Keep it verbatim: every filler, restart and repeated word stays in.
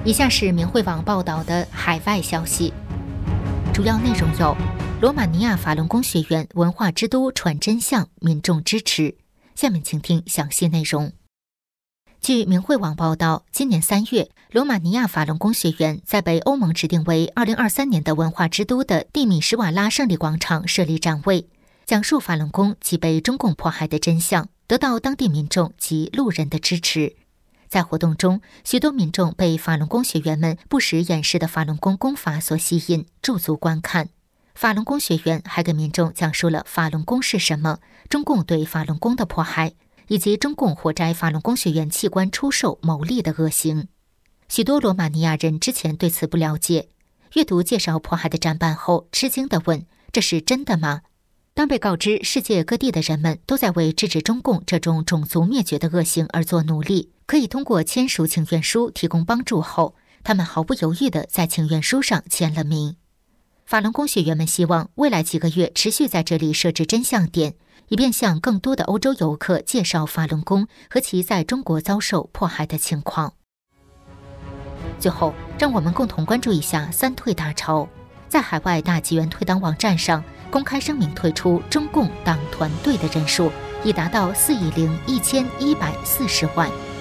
以下是明慧网报道的海外消息，主要内容有：罗马尼亚法轮功学院文化之都传真相，民众支持。下面请听详细内容。据明慧网报道，今年三月，罗马尼亚法轮功学院在被欧盟指定为二零二三年的文化之都的蒂米什瓦拉胜利广场设立展位，讲述法轮功及被中共迫害的真相，得到当地民众及路人的支持。在活动中，许多民众被法轮功学员们不时演示的法轮功功法所吸引，驻足观看。法轮功学员还给民众讲述了法轮功是什么、中共对法轮功的迫害，以及中共活摘法轮功学员器官出售牟利的恶行。许多罗马尼亚人之前对此不了解，阅读介绍迫害的展板后，吃惊地问：“这是真的吗？”当被告知世界各地的人们都在为制止中共这种种族灭绝的恶行而做努力，可以通过签署请愿书提供帮助后，他们毫不犹豫地在请愿书上签了名。法轮功学员们希望未来几个月持续在这里设置真相点，以便向更多的欧洲游客介绍法轮功和其在中国遭受迫害的情况。最后，让我们共同关注一下三退大潮。在海外大纪元退党网站上公开声明退出中共党团队的人数已达到四亿零一千一百四十万。